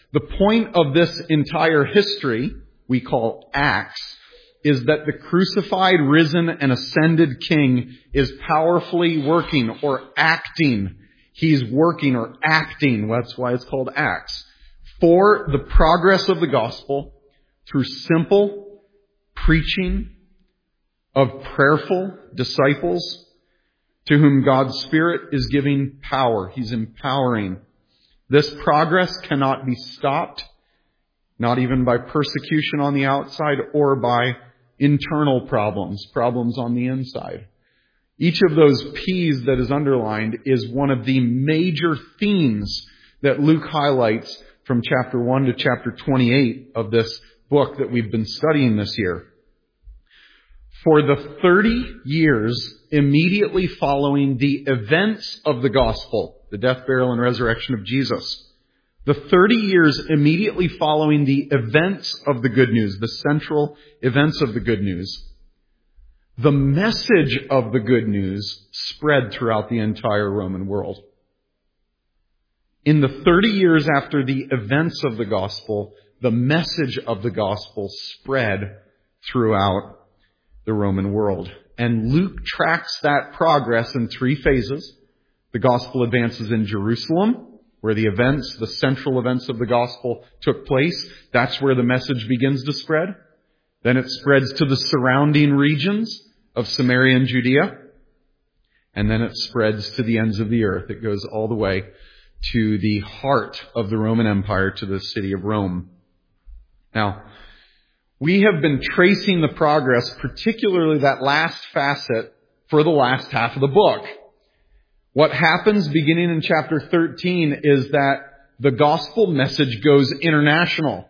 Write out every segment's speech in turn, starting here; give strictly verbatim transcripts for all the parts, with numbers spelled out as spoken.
The point of this entire history, we call Acts, is that the crucified, risen, and ascended King is powerfully working or acting. He's working or acting, that's why it's called Acts, for the progress of the gospel through simple preaching of prayerful disciples to whom God's Spirit is giving power. He's empowering. This progress cannot be stopped, not even by persecution on the outside or by internal problems, problems on the inside. Each of those P's that is underlined is one of the major themes that Luke highlights from chapter one to chapter twenty-eight of this book that we've been studying this year. For the thirty years immediately following the events of the gospel, the death, burial, and resurrection of Jesus, the thirty years immediately following the events of the good news, the central events of the good news, the message of the good news spread throughout the entire Roman world. In the thirty years after the events of the gospel, the message of the gospel spread throughout the Roman world. And Luke tracks that progress in three phases. The gospel advances in Jerusalem, where the events, the central events of the gospel took place. That's where the message begins to spread. Then it spreads to the surrounding regions of Samaria and Judea. And then it spreads to the ends of the earth. It goes all the way to the heart of the Roman Empire, to the city of Rome. Now, we have been tracing the progress, particularly that last facet, for the last half of the book. What happens beginning in chapter thirteen is that the gospel message goes international.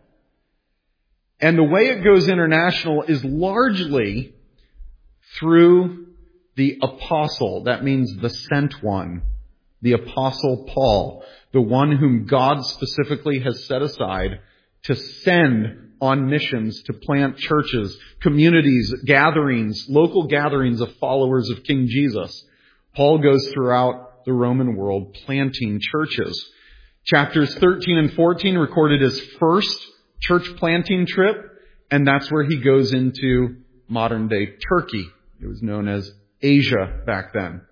And the way it goes international is largely through the apostle. That means the sent one. The apostle Paul. The one whom God specifically has set aside to send on missions, to plant churches, communities, gatherings, local gatherings of followers of King Jesus. Paul goes throughout the Roman world planting churches. Chapters thirteen and fourteen recorded his first church planting trip, and that's where he goes into modern-day Turkey. It was known as Asia back then.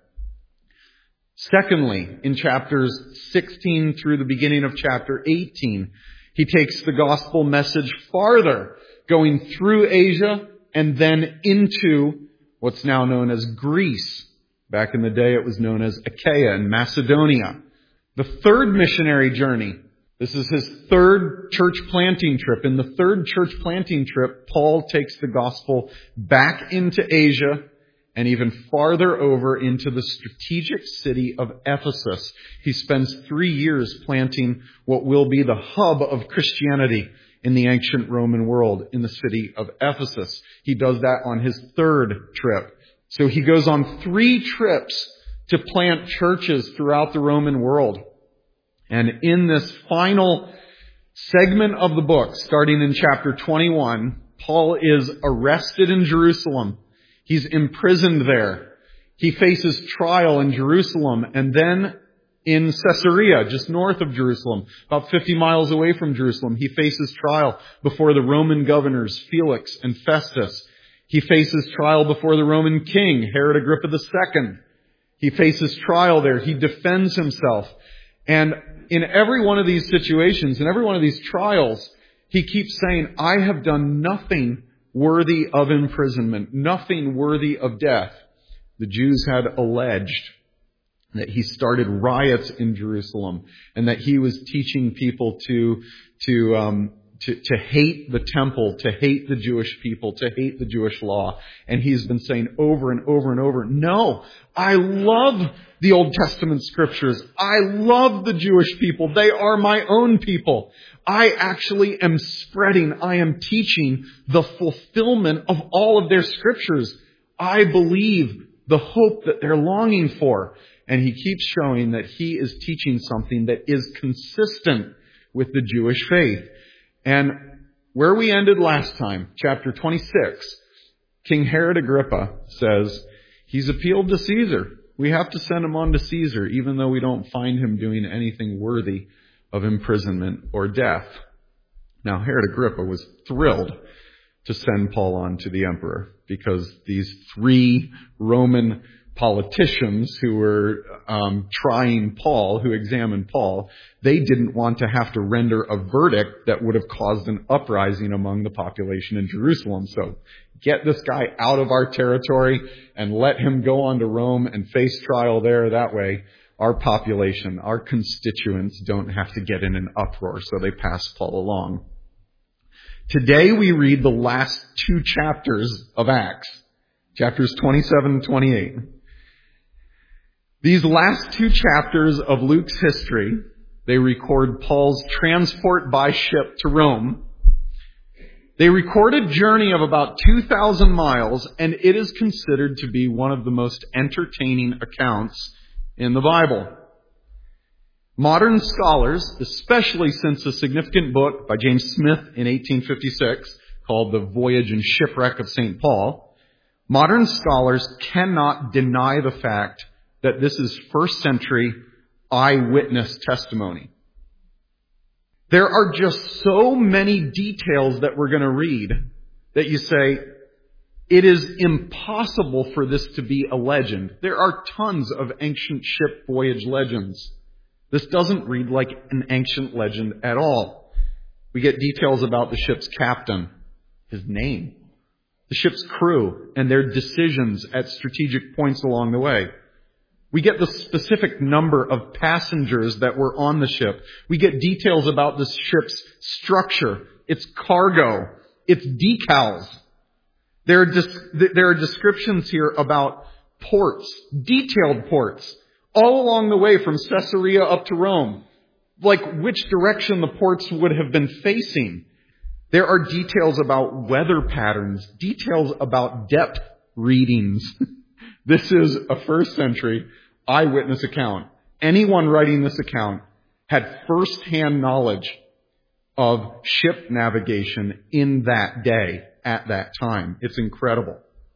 Secondly, in chapters sixteen through the beginning of chapter eighteen, he takes the gospel message farther, going through Asia and then into what's now known as Greece. Back in the day, it was known as Achaia and Macedonia. The third missionary journey. This is his third church planting trip. In the third church planting trip, Paul takes the gospel back into Asia and even farther over into the strategic city of Ephesus. He spends three years planting what will be the hub of Christianity in the ancient Roman world, in the city of Ephesus. He does that on his third trip. So he goes on three trips to plant churches throughout the Roman world. And in this final segment of the book, starting in chapter twenty-one, Paul is arrested in Jerusalem. He's imprisoned there. He faces trial in Jerusalem and then in Caesarea, just north of Jerusalem, about fifty miles away from Jerusalem. He faces trial before the Roman governors, Felix and Festus. He faces trial before the Roman king, Herod Agrippa the Second. He faces trial there. He defends himself. And in every one of these situations, in every one of these trials, he keeps saying, I have done nothing worthy of imprisonment, nothing worthy of death. The Jews had alleged that he started riots in Jerusalem and that he was teaching people to, to, um, to, to hate the temple, to hate the Jewish people, to hate the Jewish law. And he's been saying over and over and over, no, I love the Old Testament scriptures. I love the Jewish people. They are my own people. I actually am spreading, I am teaching the fulfillment of all of their scriptures. I believe the hope that they're longing for. And he keeps showing that he is teaching something that is consistent with the Jewish faith. And where we ended last time, chapter twenty-six, King Herod Agrippa says, he's appealed to Caesar. We have to send him on to Caesar, even though we don't find him doing anything worthy of imprisonment or death. Now, Herod Agrippa was thrilled to send Paul on to the emperor because these three Roman politicians who were um, trying Paul, who examined Paul, they didn't want to have to render a verdict that would have caused an uprising among the population in Jerusalem. So get this guy out of our territory and let him go on to Rome and face trial there. That way, our population, our constituents don't have to get in an uproar. So they pass Paul along. Today we read the last two chapters of Acts, chapters twenty-seven and twenty-eight. These last two chapters of Luke's history, they record Paul's transport by ship to Rome. They record a journey of about two thousand miles, and it is considered to be one of the most entertaining accounts in the Bible. Modern scholars, especially since a significant book by James Smith in eighteen fifty-six called The Voyage and Shipwreck of Saint Paul, modern scholars cannot deny the fact that this is first century eyewitness testimony. There are just so many details that we're going to read that you say, it is impossible for this to be a legend. There are tons of ancient ship voyage legends. This doesn't read like an ancient legend at all. We get details about the ship's captain, his name, the ship's crew, and their decisions at strategic points along the way. We get the specific number of passengers that were on the ship. We get details about the ship's structure, its cargo, its decals. There are, dis- there are descriptions here about ports, detailed ports, all along the way from Caesarea up to Rome, like which direction the ports would have been facing. There are details about weather patterns, details about depth readings. This is a first century eyewitness account. Anyone writing this account had first-hand knowledge of ship navigation in that day, at that time. It's incredible.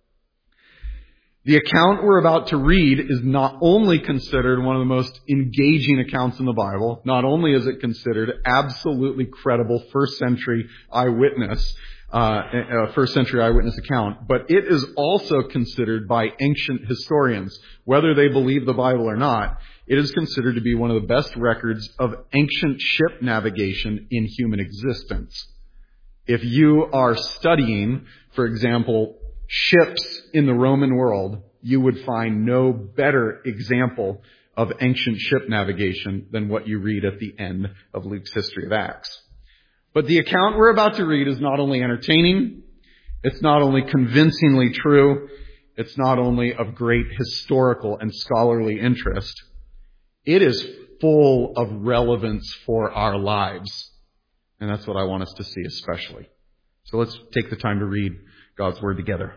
The account we're about to read is not only considered one of the most engaging accounts in the Bible, not only is it considered absolutely credible first century eyewitness, uh, uh, first century eyewitness account, but it is also considered by ancient historians, whether they believe the Bible or not, it is considered to be one of the best records of ancient ship navigation in human existence. If you are studying, for example, ships in the Roman world, you would find no better example of ancient ship navigation than what you read at the end of Luke's history of Acts. But the account we're about to read is not only entertaining, it's not only convincingly true, it's not only of great historical and scholarly interest, it is full of relevance for our lives. And that's what I want us to see especially. So let's take the time to read God's Word together.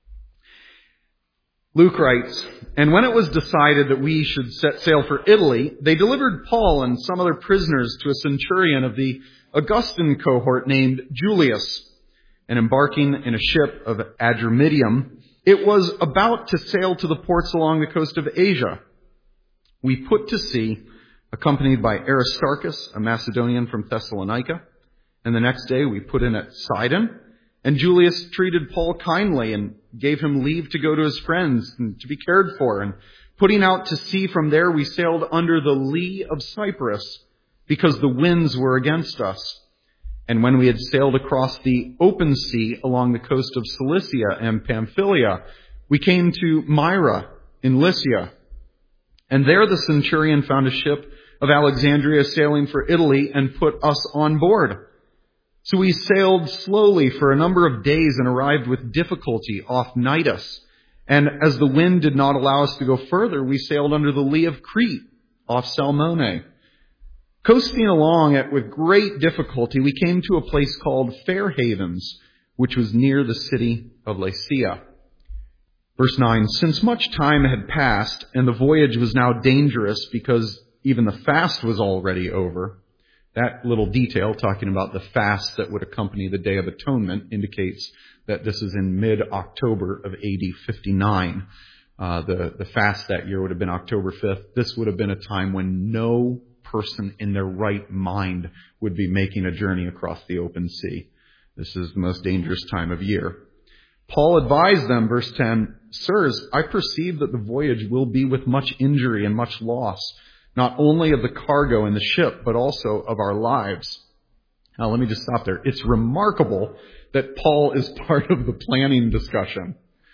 Luke writes, "And when it was decided that we should set sail for Italy, they delivered Paul and some other prisoners to a centurion of the Augustan cohort named Julius. And embarking in a ship of Adramyttium, it was about to sail to the ports along the coast of Asia. We put to sea, accompanied by Aristarchus, a Macedonian from Thessalonica. And the next day we put in at Sidon. And Julius treated Paul kindly and gave him leave to go to his friends and to be cared for. And putting out to sea from there, we sailed under the lee of Cyprus because the winds were against us. And when we had sailed across the open sea along the coast of Cilicia and Pamphylia, we came to Myra in Lycia. And there the centurion found a ship of Alexandria sailing for Italy and put us on board. So we sailed slowly for a number of days and arrived with difficulty off Cnidus. And as the wind did not allow us to go further, we sailed under the lee of Crete off Salmone. Coasting along it with great difficulty, we came to a place called Fair Havens, which was near the city of Lasea." Verse nine, "Since much time had passed and the voyage was now dangerous because even the fast was already over." That little detail, talking about the fast that would accompany the Day of Atonement, indicates that this is in mid-October of A D fifty-nine. Uh, the, the fast that year would have been October fifth. This would have been a time when no person in their right mind would be making a journey across the open sea. This is the most dangerous time of year. Paul advised them, verse ten, "Sirs, I perceive that the voyage will be with much injury and much loss, not only of the cargo and the ship, but also of our lives." Now, let me just stop there. It's remarkable that Paul is part of the planning discussion.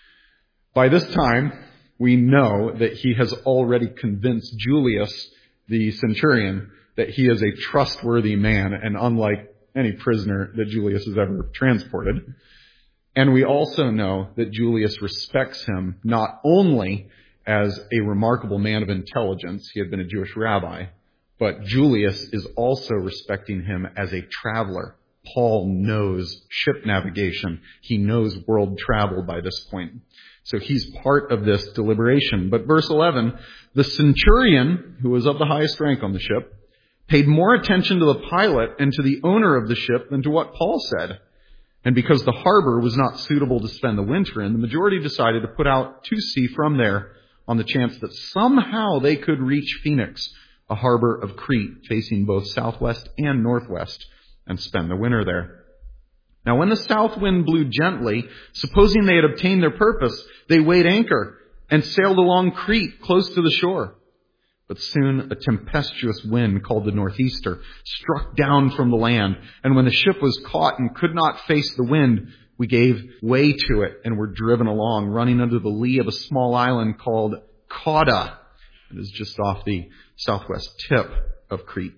By this time, we know that he has already convinced Julius, the centurion, that he is a trustworthy man and unlike any prisoner that Julius has ever transported. And we also know that Julius respects him not only as a remarkable man of intelligence, he had been a Jewish rabbi, but Julius is also respecting him as a traveler. Paul knows ship navigation. He knows world travel by this point. So he's part of this deliberation. But verse eleven, the centurion, who was of the highest rank on the ship, paid more attention to the pilot and to the owner of the ship than to what Paul said. And because the harbor was not suitable to spend the winter in, the majority decided to put out to sea from there on the chance that somehow they could reach Phoenix, a harbor of Crete facing both southwest and northwest, and spend the winter there. Now, when the south wind blew gently, supposing they had obtained their purpose, they weighed anchor and sailed along Crete close to the shore. But soon a tempestuous wind called the northeaster struck down from the land, and when the ship was caught and could not face the wind, we gave way to it and were driven along, running under the lee of a small island called Cauda. It is just off the southwest tip of Crete.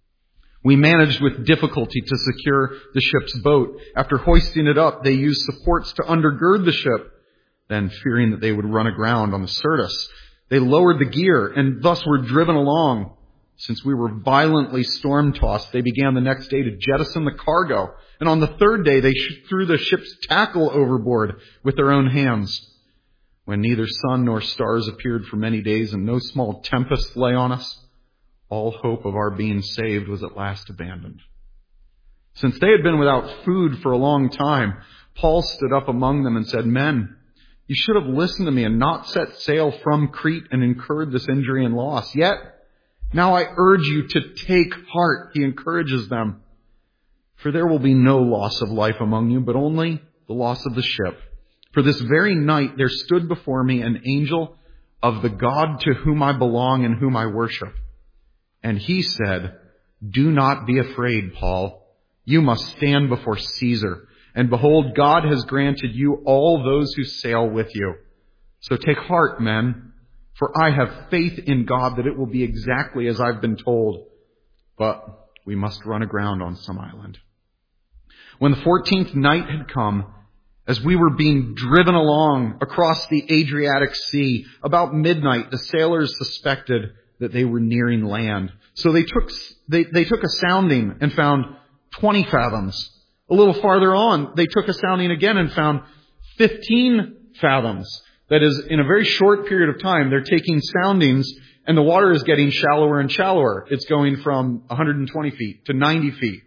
We managed with difficulty to secure the ship's boat. After hoisting it up, they used supports to undergird the ship. Then, fearing that they would run aground on the Syrtis, they lowered the gear and thus were driven along. Since we were violently storm-tossed, they began the next day to jettison the cargo. And on the third day, they threw the ship's tackle overboard with their own hands. When neither sun nor stars appeared for many days and no small tempest lay on us, all hope of our being saved was at last abandoned. Since they had been without food for a long time, Paul stood up among them and said, "Men, you should have listened to me and not set sail from Crete and incurred this injury and loss. Yet, now I urge you to take heart," he encourages them, "for there will be no loss of life among you, but only the loss of the ship. For this very night there stood before me an angel of the God to whom I belong and whom I worship. And he said, 'Do not be afraid, Paul. You must stand before Caesar. And behold, God has granted you all those who sail with you. So take heart, men, for I have faith in God that it will be exactly as I've been told. But we must run aground on some island.' When the fourteenth night had come, as we were being driven along across the Adriatic Sea, about midnight, the sailors suspected that they were nearing land. So they took, they, they took a sounding and found twenty fathoms. A little farther on, they took a sounding again and found fifteen fathoms. That is, in a very short period of time, they're taking soundings and the water is getting shallower and shallower. It's going from one hundred twenty feet to ninety feet.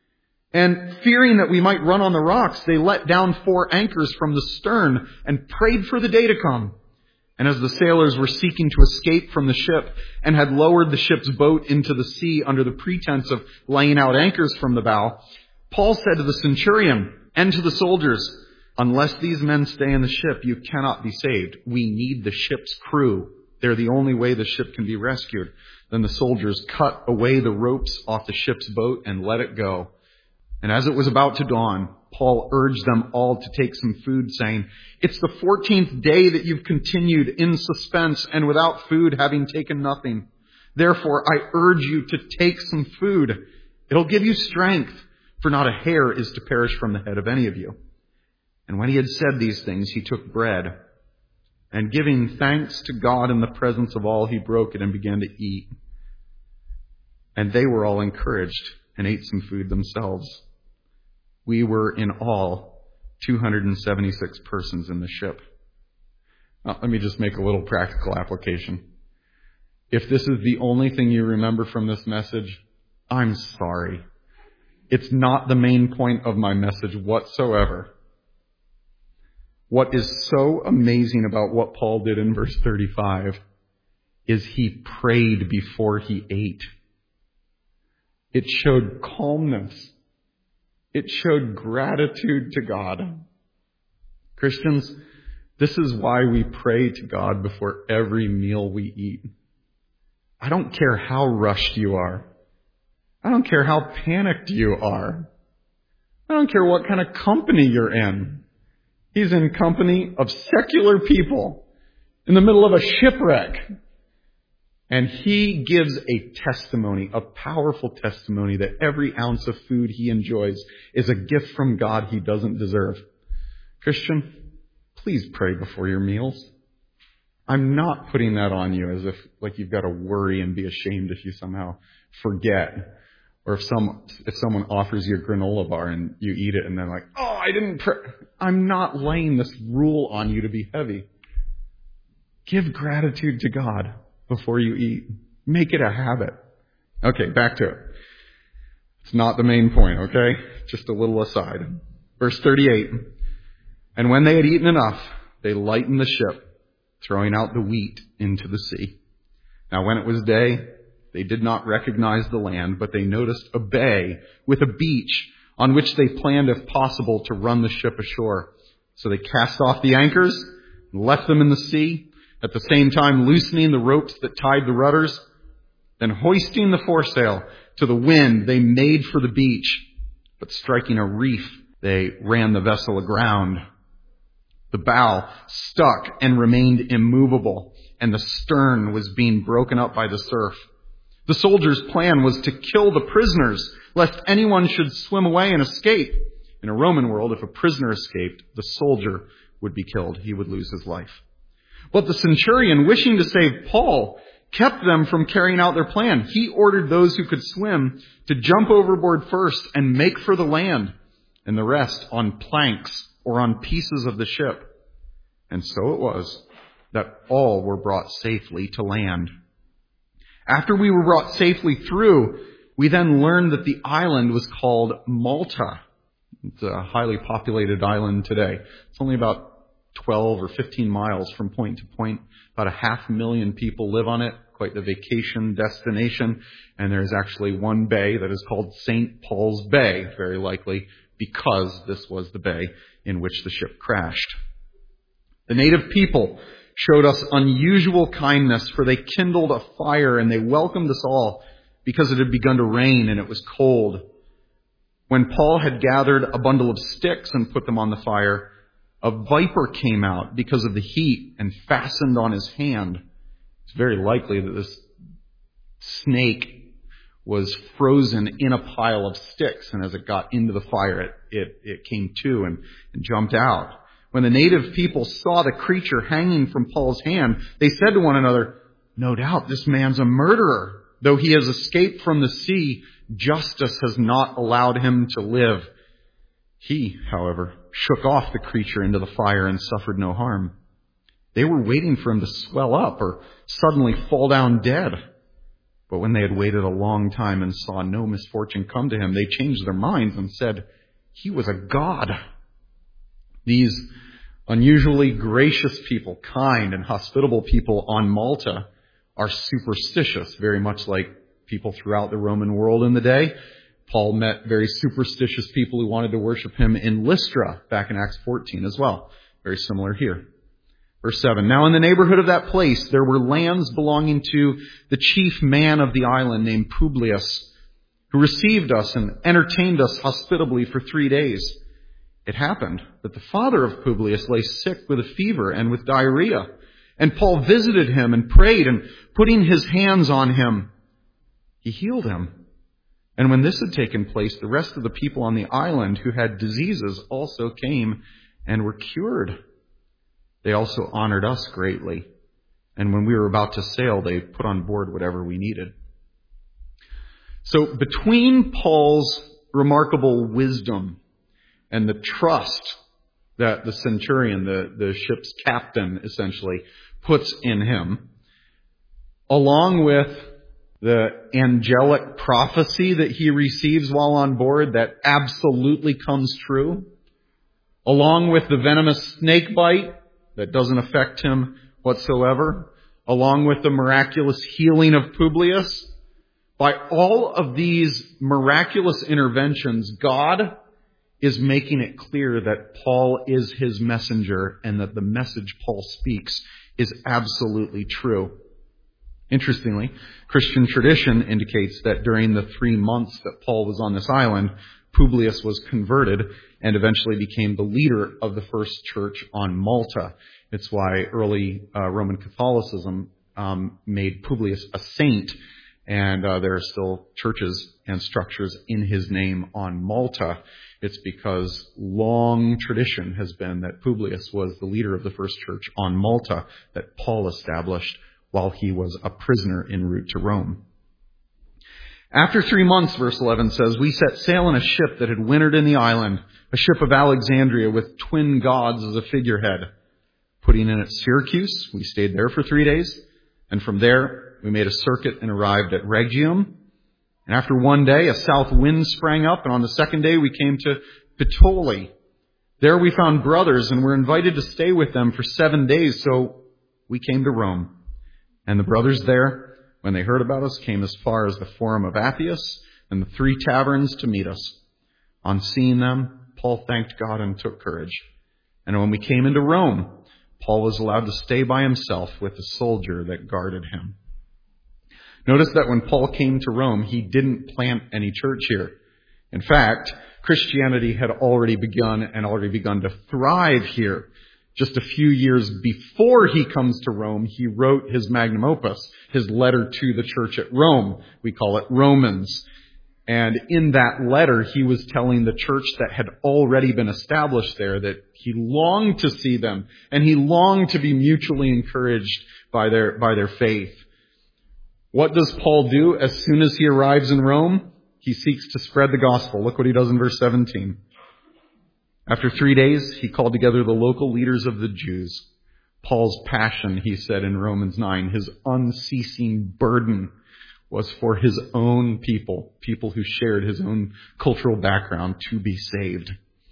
And fearing that we might run on the rocks, they let down four anchors from the stern and prayed for the day to come. And as the sailors were seeking to escape from the ship and had lowered the ship's boat into the sea under the pretense of laying out anchors from the bow, Paul said to the centurion and to the soldiers, "Unless these men stay in the ship, you cannot be saved. We need the ship's crew. They're the only way the ship can be rescued." Then the soldiers cut away the ropes off the ship's boat and let it go. And as it was about to dawn, Paul urged them all to take some food, saying, "It's the fourteenth day that you've continued in suspense and without food, having taken nothing. Therefore, I urge you to take some food. It'll give you strength, for not a hair is to perish from the head of any of you." And when he had said these things, he took bread, and giving thanks to God in the presence of all, he broke it and began to eat. And they were all encouraged and ate some food themselves. We were in all two hundred seventy-six persons in the ship. Now, let me just make a little practical application. If this is the only thing you remember from this message, I'm sorry. It's not the main point of my message whatsoever. What is so amazing about what Paul did in verse thirty-five is he prayed before he ate. It showed calmness. It showed gratitude to God. Christians, this is why we pray to God before every meal we eat. I don't care how rushed you are. I don't care how panicked you are. I don't care what kind of company you're in. He's in company of secular people in the middle of a shipwreck. And he gives a testimony, a powerful testimony that every ounce of food he enjoys is a gift from God he doesn't deserve. Christian, please pray before your meals. I'm not putting that on you as if like you've got to worry and be ashamed if you somehow forget. Or if some if someone offers you a granola bar and you eat it and they're like, oh, I didn't pray. I'm not laying this rule on you to be heavy. Give gratitude to God before you eat. Make it a habit. Okay, back to it. It's not the main point, okay? Just a little aside. Verse thirty-eight. And when they had eaten enough, they lightened the ship, throwing out the wheat into the sea. Now when it was day, they did not recognize the land, but they noticed a bay with a beach on which they planned, if possible, to run the ship ashore. So they cast off the anchors and left them in the sea, at the same time loosening the ropes that tied the rudders. Then hoisting the foresail to the wind, they made for the beach, but striking a reef, they ran the vessel aground. The bow stuck and remained immovable, and the stern was being broken up by the surf. The soldiers' plan was to kill the prisoners, lest anyone should swim away and escape. In a Roman world, if a prisoner escaped, the soldier would be killed. He would lose his life. But the centurion, wishing to save Paul, kept them from carrying out their plan. He ordered those who could swim to jump overboard first and make for the land, and the rest on planks or on pieces of the ship. And so it was that all were brought safely to land. After we were brought safely through, we then learned that the island was called Malta. It's a highly populated island today. It's only about twelve or fifteen miles from point to point. About a half million people live on it. Quite the vacation destination. And there's actually one bay that is called Saint Paul's Bay, very likely because this was the bay in which the ship crashed. The native people showed us unusual kindness, for they kindled a fire and they welcomed us all because it had begun to rain and it was cold. When Paul had gathered a bundle of sticks and put them on the fire, a viper came out because of the heat and fastened on his hand. It's very likely that this snake was frozen in a pile of sticks, and as it got into the fire, it, it, it came to and, and jumped out. When the native people saw the creature hanging from Paul's hand, they said to one another, no doubt this man's a murderer. Though he has escaped from the sea, justice has not allowed him to live. He, however, shook off the creature into the fire and suffered no harm. They were waiting for him to swell up or suddenly fall down dead. But when they had waited a long time and saw no misfortune come to him, they changed their minds and said, he was a god. These unusually gracious people, kind and hospitable people on Malta are superstitious, very much like people throughout the Roman world in the day. Paul met very superstitious people who wanted to worship him in Lystra back in Acts fourteen as well. Very similar here. Verse seven, now in the neighborhood of that place there were lands belonging to the chief man of the island named Publius, who received us and entertained us hospitably for three days. It happened that the father of Publius lay sick with a fever and with diarrhea, and Paul visited him and prayed, and putting his hands on him, he healed him. And when this had taken place, the rest of the people on the island who had diseases also came and were cured. They also honored us greatly. And when we were about to sail, they put on board whatever we needed. So between Paul's remarkable wisdom and the trust that the centurion, the, the ship's captain, essentially puts in him, along with the angelic prophecy that he receives while on board that absolutely comes true, along with the venomous snake bite that doesn't affect him whatsoever, along with the miraculous healing of Publius, By all of these miraculous interventions, God is making it clear that Paul is his messenger and that the message Paul speaks is absolutely true. Interestingly, Christian tradition indicates that during the three months that Paul was on this island, Publius was converted and eventually became the leader of the first church on Malta. It's why early uh, Roman Catholicism um, made Publius a saint, and uh, there are still churches and structures in his name on Malta. It's because long tradition has been that Publius was the leader of the first church on Malta that Paul established while he was a prisoner en route to Rome. After three months, verse eleven says, we set sail in a ship that had wintered in the island, a ship of Alexandria with twin gods as a figurehead. Putting in at Syracuse, we stayed there for three days, and from there we made a circuit and arrived at Rhegium. And after one day, a south wind sprang up, and on the second day we came to Puteoli. There we found brothers and were invited to stay with them for seven days, so we came to Rome. And the brothers there, when they heard about us, came as far as the Forum of Appius and the Three Taverns to meet us. On seeing them, Paul thanked God and took courage. And when we came into Rome, Paul was allowed to stay by himself with the soldier that guarded him. Notice that when Paul came to Rome, he didn't plant any church here. In fact, Christianity had already begun and already begun to thrive here. Just a few years before he comes to Rome, he wrote his magnum opus, his letter to the church at Rome. We call it Romans. And in that letter, he was telling the church that had already been established there that he longed to see them, and he longed to be mutually encouraged by their, by their faith. What does Paul do as soon as he arrives in Rome? He seeks to spread the gospel. Look what he does in verse seventeen. After three days, he called together the local leaders of the Jews. Paul's passion, he said in Romans nine, his unceasing burden was for his own people, people who shared his own cultural background, to be saved.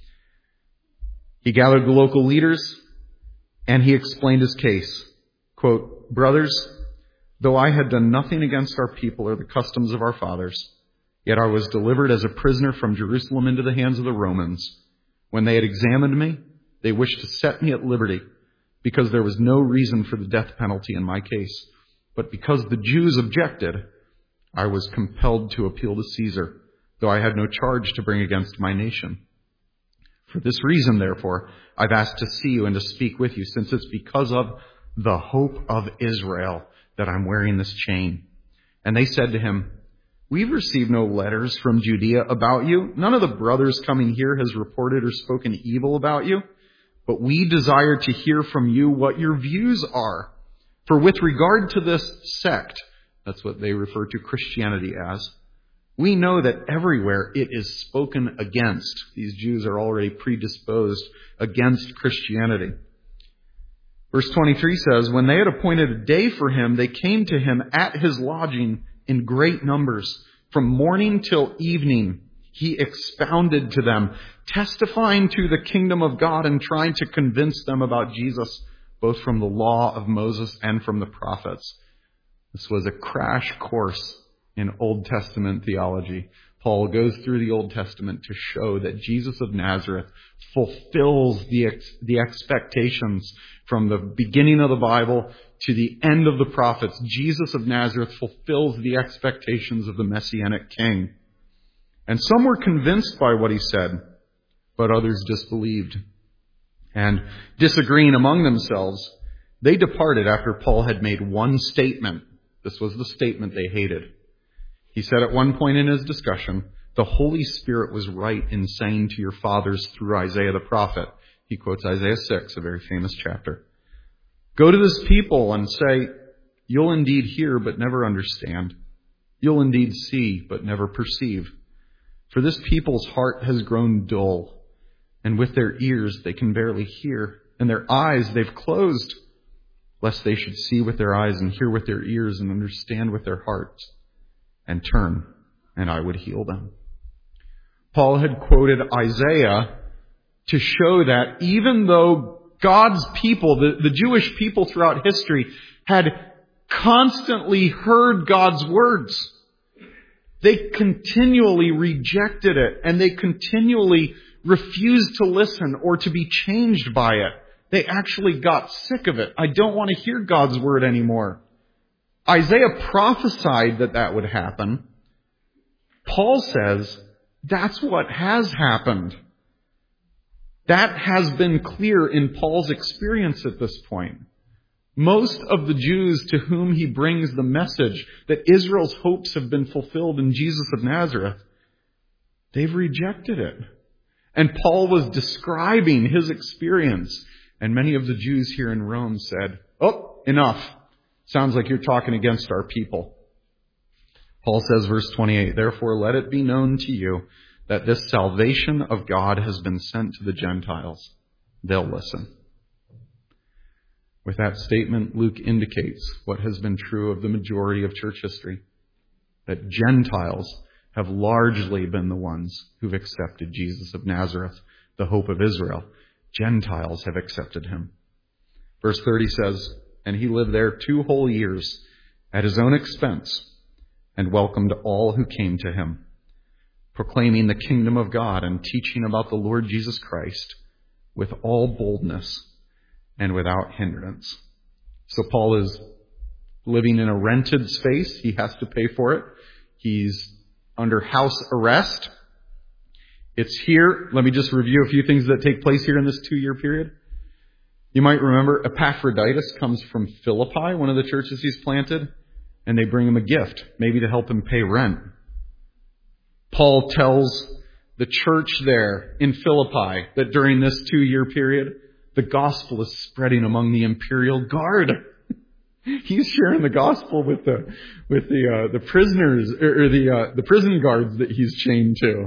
He gathered the local leaders and he explained his case. Quote, brothers, though I had done nothing against our people or the customs of our fathers, yet I was delivered as a prisoner from Jerusalem into the hands of the Romans. When they had examined me, they wished to set me at liberty because there was no reason for the death penalty in my case. But because the Jews objected, I was compelled to appeal to Caesar, though I had no charge to bring against my nation. For this reason, therefore, I've asked to see you and to speak with you, since it's because of the hope of Israel that I'm wearing this chain. And they said to him, we've received no letters from Judea about you. None of the brothers coming here has reported or spoken evil about you. But we desire to hear from you what your views are. For with regard to this sect, that's what they refer to Christianity as, we know that everywhere it is spoken against. These Jews are already predisposed against Christianity. Verse twenty-three says, when they had appointed a day for him, they came to him at his lodging in great numbers. From morning till evening, he expounded to them, testifying to the kingdom of God and trying to convince them about Jesus, both from the law of Moses and from the prophets. This was a crash course in Old Testament theology. Paul goes through the Old Testament to show that Jesus of Nazareth fulfills the ex- the expectations from the beginning of the Bible to the end of the prophets. Jesus of Nazareth fulfills the expectations of the Messianic King. And some were convinced by what he said, but others disbelieved. And disagreeing among themselves, they departed after Paul had made one statement. This was the statement they hated. He said at one point in his discussion, the Holy Spirit was right in saying to your fathers through Isaiah the prophet. He quotes Isaiah six, a very famous chapter. Go to this people and say, you'll indeed hear but never understand. You'll indeed see but never perceive. For this people's heart has grown dull, and with their ears they can barely hear, and their eyes they've closed, lest they should see with their eyes and hear with their ears and understand with their hearts, and turn, and I would heal them. Paul had quoted Isaiah to show that even though God's people, the, the Jewish people throughout history, had constantly heard God's words, They continually rejected it, and they continually refused to listen or to be changed by it. They actually got sick of it. I don't want to hear God's word anymore. Isaiah prophesied that that would happen. Paul says that's what has happened. That has been clear in Paul's experience at this point. Most of the Jews to whom he brings the message that Israel's hopes have been fulfilled in Jesus of Nazareth, they've rejected it. And Paul was describing his experience. And many of the Jews here in Rome said, "Oh, enough. Sounds like you're talking against our people." Paul says, verse twenty-eight, "Therefore let it be known to you that this salvation of God has been sent to the Gentiles." They'll listen. With that statement, Luke indicates what has been true of the majority of church history, that Gentiles have largely been the ones who've accepted Jesus of Nazareth, the hope of Israel. Gentiles have accepted him. Verse thirty says, "And he lived there two whole years at his own expense and welcomed all who came to him, proclaiming the kingdom of God and teaching about the Lord Jesus Christ with all boldness and without hindrance." So Paul is living in a rented space. He has to pay for it. He's under house arrest. It's here. Let me just review a few things that take place here in this two-year period. You might remember Epaphroditus comes from Philippi, one of the churches he's planted, and they bring him a gift, maybe to help him pay rent. Paul tells the church there in Philippi that during this two-year period, the gospel is spreading among the imperial guard. He's sharing the gospel with the with the uh, the prisoners or, or the uh, the prison guards that he's chained to.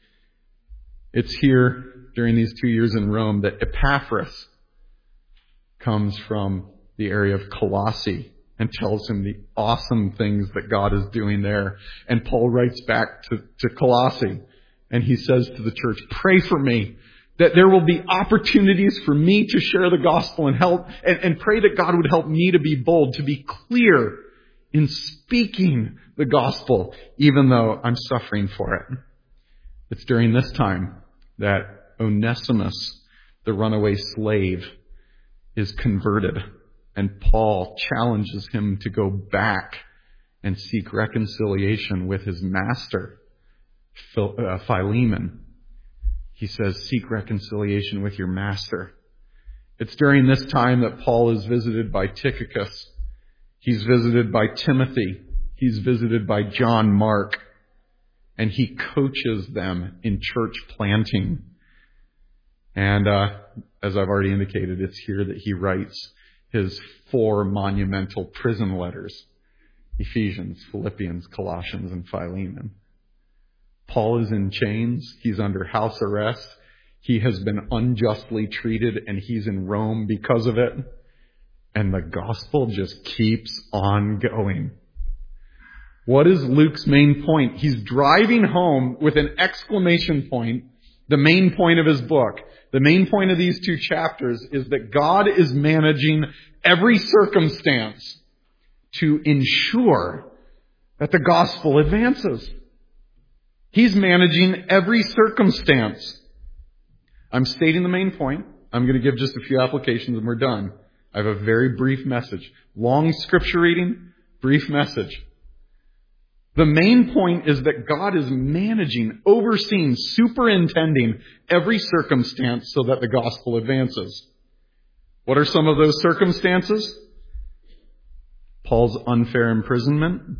It's here during these two years in Rome that Epaphras comes from the area of Colossae and tells him the awesome things that God is doing there. And Paul writes back to, to Colossae and he says to the church, "Pray for me, that there will be opportunities for me to share the gospel and help, and, and pray that God would help me to be bold, to be clear in speaking the gospel, even though I'm suffering for it." It's during this time that Onesimus, the runaway slave, is converted, and Paul challenges him to go back and seek reconciliation with his master, Philemon. He says, "Seek reconciliation with your master." It's during this time that Paul is visited by Tychicus. He's visited by Timothy. He's visited by John Mark. And he coaches them in church planting. And uh, as I've already indicated, it's here that he writes his four monumental prison letters: Ephesians, Philippians, Colossians, and Philemon. Paul is in chains. He's under house arrest. He has been unjustly treated, and he's in Rome because of it. And the gospel just keeps on going. What is Luke's main point? He's driving home with an exclamation point, the main point of his book. The main point of these two chapters is that God is managing every circumstance to ensure that the gospel advances. He's managing every circumstance. I'm stating the main point. I'm going to give just a few applications and we're done. I have a very brief message. Long scripture reading, brief message. The main point is that God is managing, overseeing, superintending every circumstance so that the gospel advances. What are some of those circumstances? Paul's unfair imprisonment.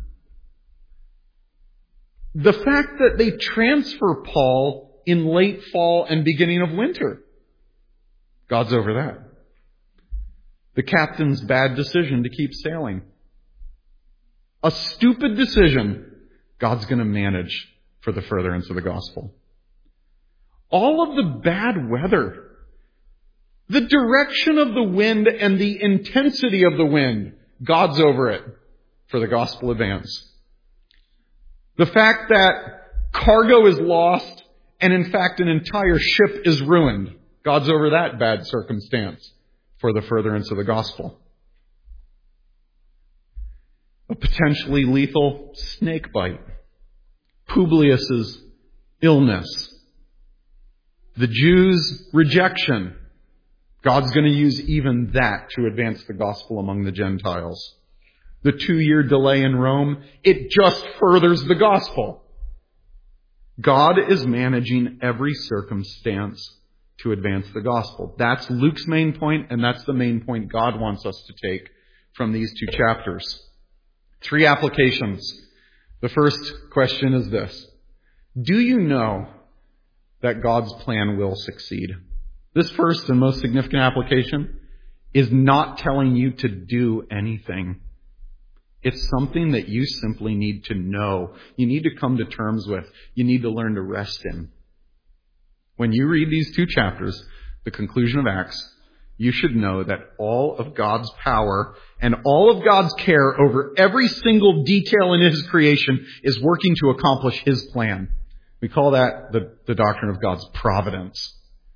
The fact that they transfer Paul in late fall and beginning of winter. God's over that. The captain's bad decision to keep sailing. A stupid decision God's going to manage for the furtherance of the gospel. All of the bad weather, the direction of the wind and the intensity of the wind, God's over it for the gospel advance. The fact that cargo is lost and in fact an entire ship is ruined, God's over that bad circumstance for the furtherance of the gospel. A potentially lethal snake bite. Publius's illness, the Jews' rejection. God's going to use even that to advance the gospel among the Gentiles. The two-year delay in Rome, it just furthers the gospel. God is managing every circumstance to advance the gospel. That's Luke's main point, and that's the main point God wants us to take from these two chapters. Three applications. The first question is this: do you know that God's plan will succeed? This first and most significant application is not telling you to do anything. It's something that you simply need to know. You need to come to terms with. You need to learn to rest in. When you read these two chapters, the conclusion of Acts, you should know that all of God's power and all of God's care over every single detail in His creation is working to accomplish His plan. We call that the, the doctrine of God's providence.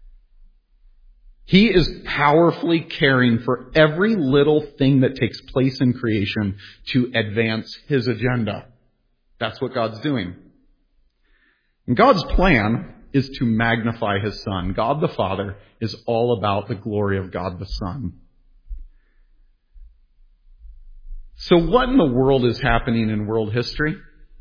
He is powerfully caring for every little thing that takes place in creation to advance His agenda. That's what God's doing. And God's plan is to magnify His Son. God the Father is all about the glory of God the Son. So what in the world is happening in world history?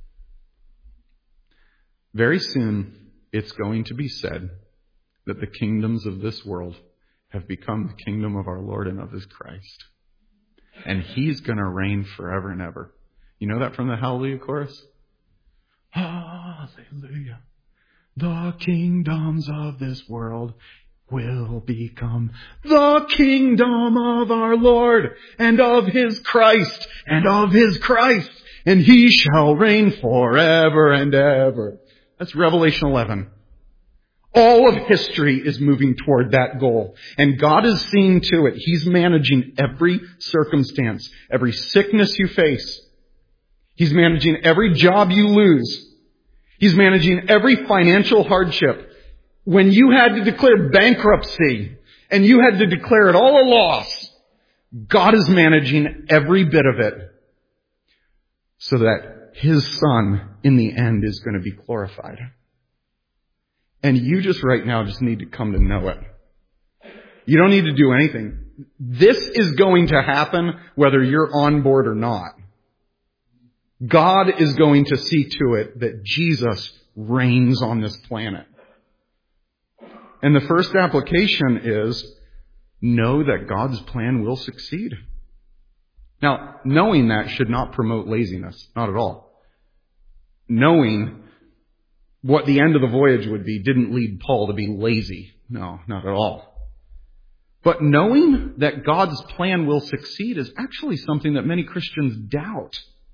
Very soon, it's going to be said that the kingdoms of this world have become the kingdom of our Lord and of His Christ. And He's going to reign forever and ever. You know that from the Hallelujah chorus? Hallelujah. The kingdoms of this world will become the kingdom of our Lord and of His Christ and of His Christ. And He shall reign forever and ever. That's Revelation eleven. All of history is moving toward that goal. And God is seeing to it. He's managing every circumstance, every sickness you face. He's managing every job you lose. He's managing every financial hardship. When you had to declare bankruptcy and you had to declare it all a loss, God is managing every bit of it so that His Son in the end is going to be glorified. And you just right now just need to come to know it. You don't need to do anything. This is going to happen whether you're on board or not. God is going to see to it that Jesus reigns on this planet. And the first application is know that God's plan will succeed. Now, knowing that should not promote laziness. Not at all. Knowing what the end of the voyage would be didn't lead Paul to be lazy. No, not at all. But knowing that God's plan will succeed is actually something that many Christians doubt.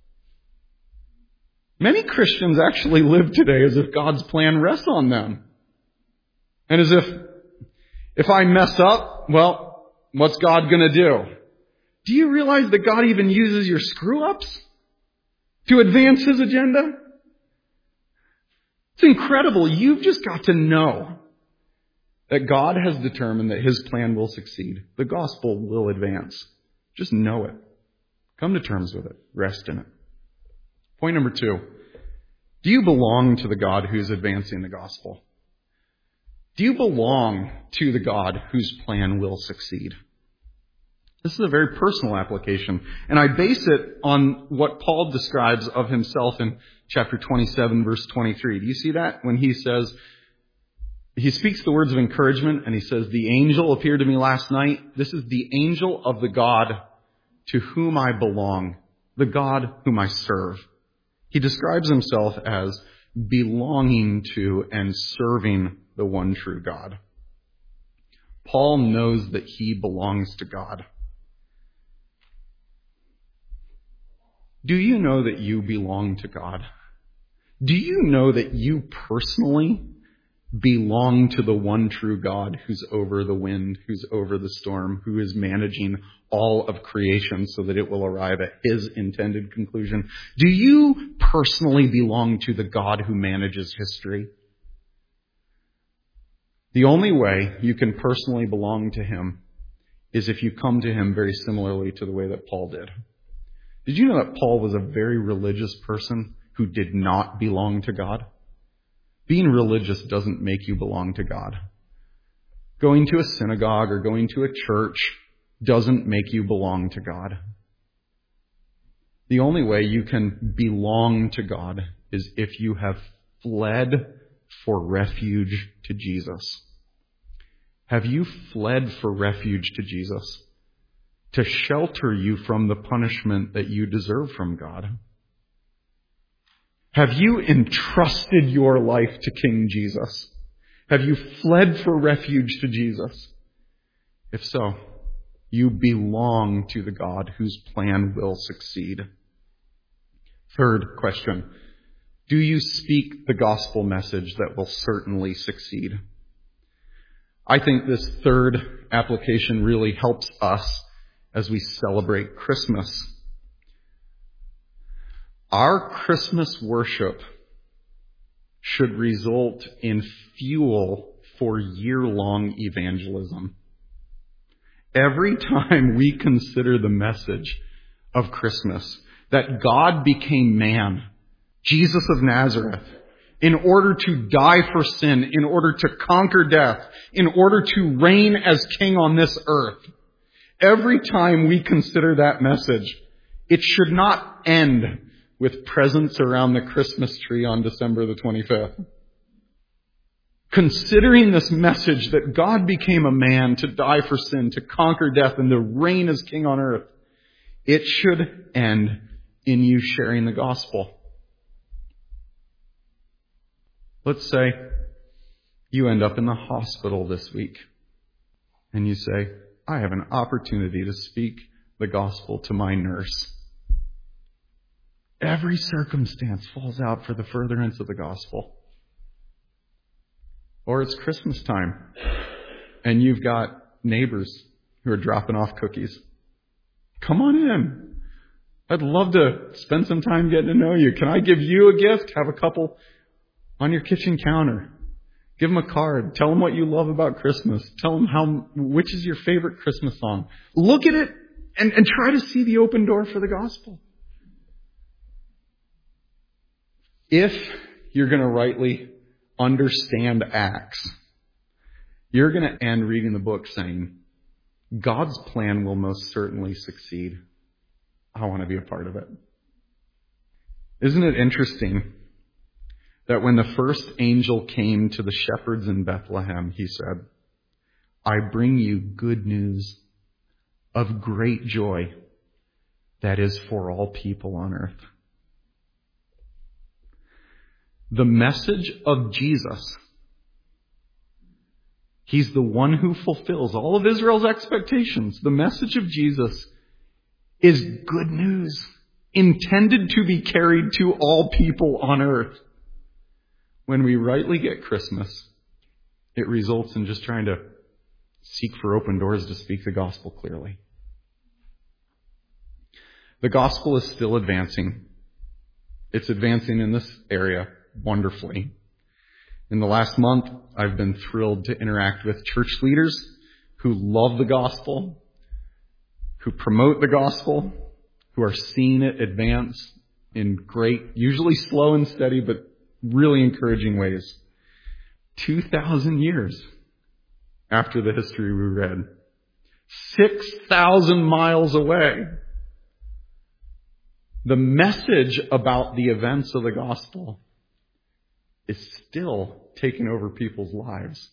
Many Christians actually live today as if God's plan rests on them. And as if, if I mess up, well, what's God going to do? Do you realize that God even uses your screw-ups to advance His agenda? It's incredible. You've just got to know that God has determined that His plan will succeed. The gospel will advance. Just know it. Come to terms with it. Rest in it. Point number two. Do you belong to the God who's advancing the gospel? Do you belong to the God whose plan will succeed? This is a very personal application, and I base it on what Paul describes of himself in chapter twenty-seven, verse twenty-three. Do you see that? When he says, he speaks the words of encouragement, and he says, the angel appeared to me last night. This is the angel of the God to whom I belong, the God whom I serve. He describes himself as belonging to and serving the one true God. Paul knows that he belongs to God. Do you know that you belong to God? Do you know that you personally belong to the one true God who's over the wind, who's over the storm, who is managing all of creation so that it will arrive at His intended conclusion? Do you personally belong to the God who manages history? The only way you can personally belong to Him is if you come to Him very similarly to the way that Paul did. Did you know that Paul was a very religious person? who did not belong to God? Being religious doesn't make you belong to God. Going to a synagogue or going to a church doesn't make you belong to God. The only way you can belong to God is if you have fled for refuge to Jesus. Have you fled for refuge to Jesus to shelter you from the punishment that you deserve from God? Have you entrusted your life to King Jesus? Have you fled for refuge to Jesus? If so, you belong to the God whose plan will succeed. Third question, do you speak the gospel message that will certainly succeed? I think this third application really helps us as we celebrate Christmas. Our Christmas worship should result in fuel for year-long evangelism. Every time we consider the message of Christmas, that God became man, Jesus of Nazareth, in order to die for sin, in order to conquer death, in order to reign as king on this earth. Every time we consider that message, it should not end with presents around the Christmas tree on December the twenty-fifth. Considering this message that God became a man to die for sin, to conquer death, and to reign as king on earth, it should end in you sharing the gospel. Let's say you end up in the hospital this week and you say, I have an opportunity to speak the gospel to my nurse. Every circumstance falls out for the furtherance of the gospel. Or it's Christmas time and you've got neighbors who are dropping off cookies. Come on in. I'd love to spend some time getting to know you. Can I give you a gift? Have a couple on your kitchen counter. Give them a card. Tell them what you love about Christmas. Tell them how, which is your favorite Christmas song. Look at it and, and try to see the open door for the gospel. If you're going to rightly understand Acts, you're going to end reading the book saying, God's plan will most certainly succeed. I want to be a part of it. Isn't it interesting that when the first angel came to the shepherds in Bethlehem, he said, I bring you good news of great joy that is for all people on earth. The message of Jesus, he's the one who fulfills all of Israel's expectations. The message of Jesus is good news intended to be carried to all people on earth. When we rightly get Christmas, it results in just trying to seek for open doors to speak the gospel clearly. The gospel is still advancing. It's advancing in this area wonderfully. In the last month, I've been thrilled to interact with church leaders who love the gospel, who promote the gospel, who are seeing it advance in great, usually slow and steady, but really encouraging ways. Two thousand years after the history we read. Six thousand miles away. The message about the events of the gospel is still taking over people's lives.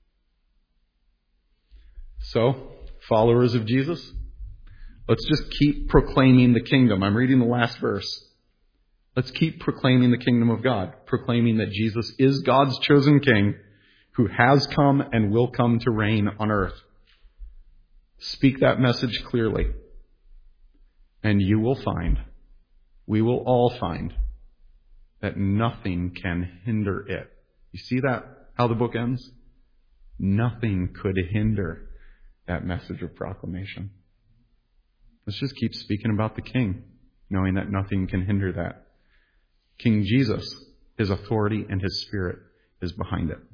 So, followers of Jesus, let's just keep proclaiming the kingdom. I'm reading the last verse. Let's keep proclaiming the kingdom of God, proclaiming that Jesus is God's chosen king who has come and will come to reign on earth. Speak that message clearly, and you will find, we will all find, that nothing can hinder it. You see that, how the book ends? Nothing could hinder that message of proclamation. Let's just keep speaking about the King, knowing that nothing can hinder that. King Jesus, his authority and his spirit is behind it.